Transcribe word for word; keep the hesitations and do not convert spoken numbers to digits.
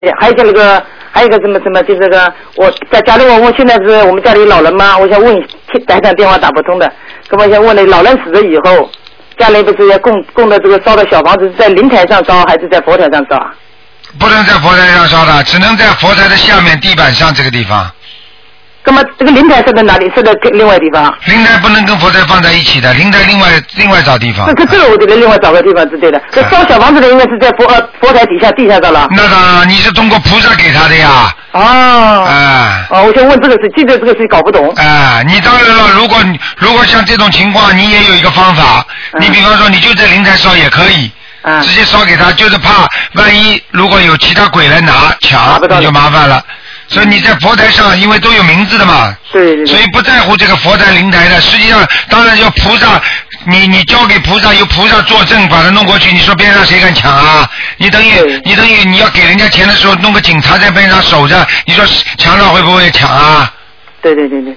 还有那个，还有一个什么什么，就是这个，我假假如我我现在是我们家里老人嘛，我想问，打一通电话打不通的，那么想问你，老人死了以后，家里不是要供供的这个烧的小房子是在灵台上烧还是在佛台上烧啊？ 不能在佛台上烧的，只能在佛台的下面地板上这个地方。 那么这个灵台是在哪里？是在另外地方？ 灵台不能跟佛台放在一起的，灵台另外另外找地方。 这这这个我得另外找个地方是对的。这烧小房子的应该是在佛佛台底下地下上了。 那当然，你是通过菩萨给他的呀。 哦。 哎。 哦，我想问这个事，记得这个事搞不懂。 哎，你当然了，如果如果像这种情况，你也有一个方法，嗯、你比方说你就在灵台烧也可以。嗯、直接烧给他，就是怕万一如果有其他鬼来拿抢，那就麻烦了。所以你在佛台上，因为都有名字的嘛， 对对对， 所以不在乎这个佛台灵台的。实际上，当然要菩萨，你你交给菩萨，由菩萨作证把它弄过去。你说边上谁敢抢啊？你等于你等于你要给人家钱的时候，弄个警察在边上守着，你说墙上会不会抢啊？ 对对对对。